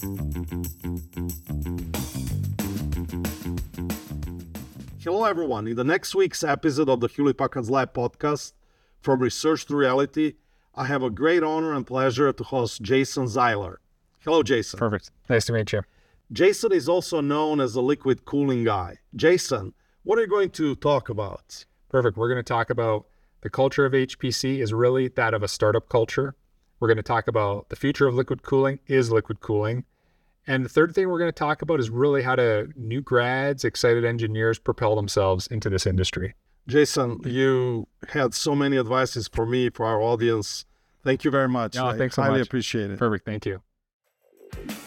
Hello, everyone. In the next week's episode of the Hewlett Packard Lab podcast, From Research to Reality, I have a great honor and pleasure to host Jason Zeiler. Hello, Jason. Perfect. Nice to meet you. Jason is also known as the liquid cooling guy. Jason, what are you going to talk about? Perfect. We're going to talk about the culture of HPC is really that of a startup culture. We're going to talk about the future of liquid cooling is liquid cooling. And the third thing we're going to talk about is really how new grads, excited engineers propel themselves into this industry. Jason, you had so many advices for me, for our audience. Thank you very much. No, thanks so much. I highly much. appreciate it. Perfect. Thank you.